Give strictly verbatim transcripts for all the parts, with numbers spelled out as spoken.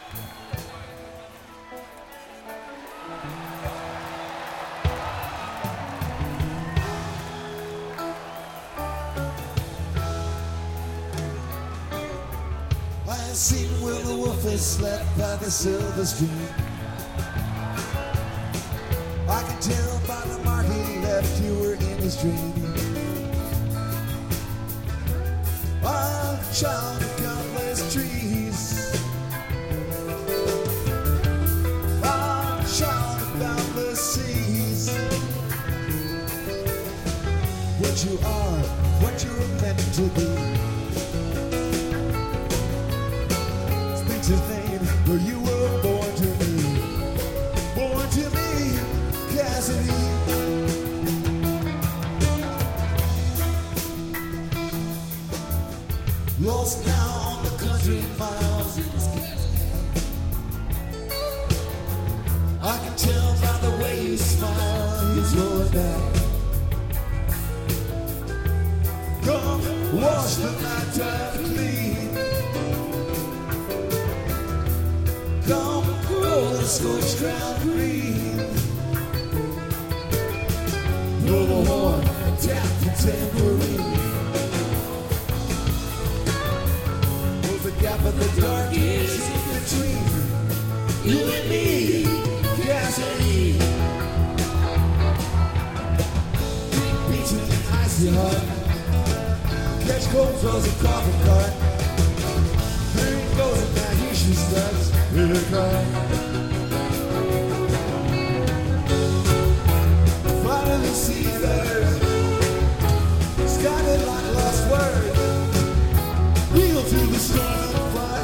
I have seen where the wolf has slept by the silver stream. I can tell by the mark he left you were in his dream. I'm a child of countless trees. I'm a child of boundless seas. What you are, what you're meant to be. Speaks his name, where you were born to me. Born to me, Cassidy. Lost now on the country miles in his Cassidy. I can tell by the way you smile, he's rolling back. Come, wash the night time clean. Come, roll the scorched ground green. Blow the horn, tap the tambourine. Close the gap of the dark years in between you and me, Cassidy. Big beaches and icy heart. Catch cold throws a coffin cart. There he goes and now he she starts in her car. Finally see there, scattered like lost words. Wheel through the storm and fly.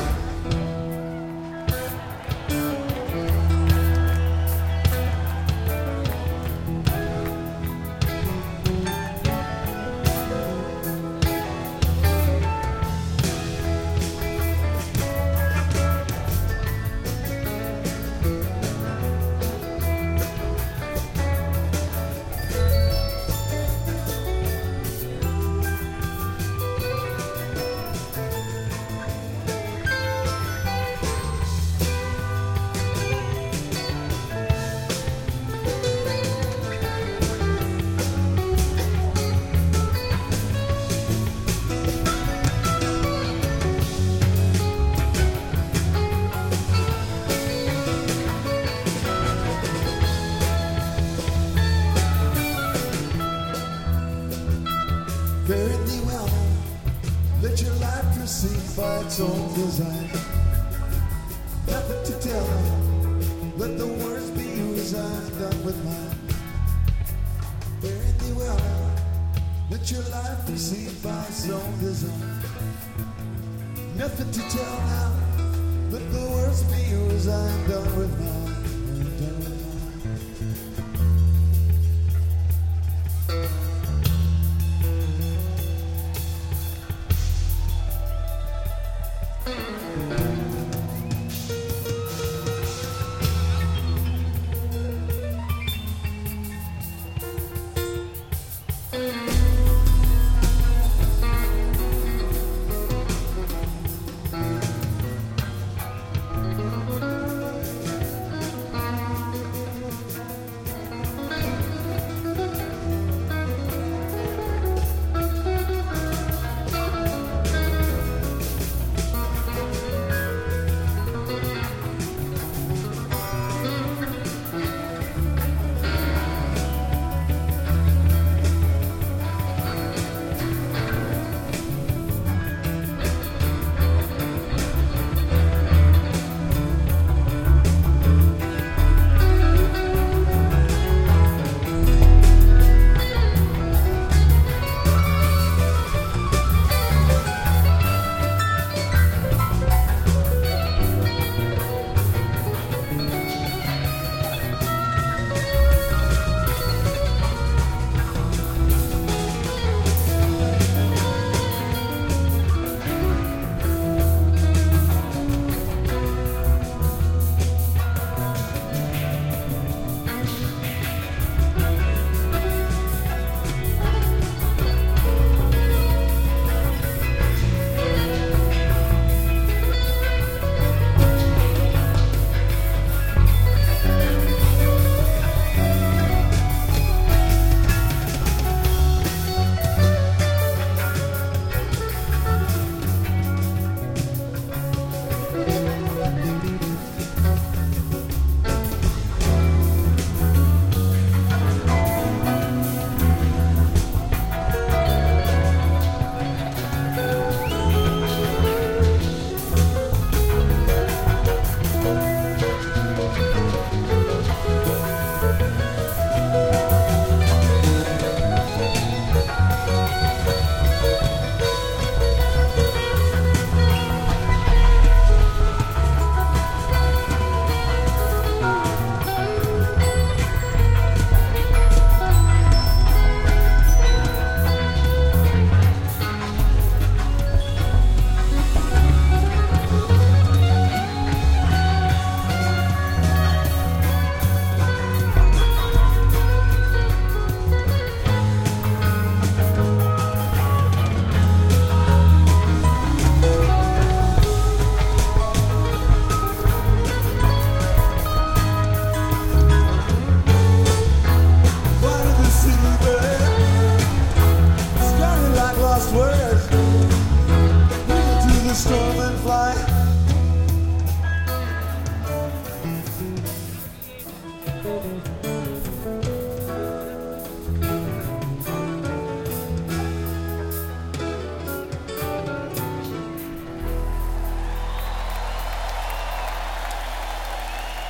Fare thee well, let your life proceed by its own design. Nothing to tell, let the words be resigned, done with mine. Fare thee well, let your life proceed by its own design. Nothing to tell now, let the words be resigned, done with mine, done with mine.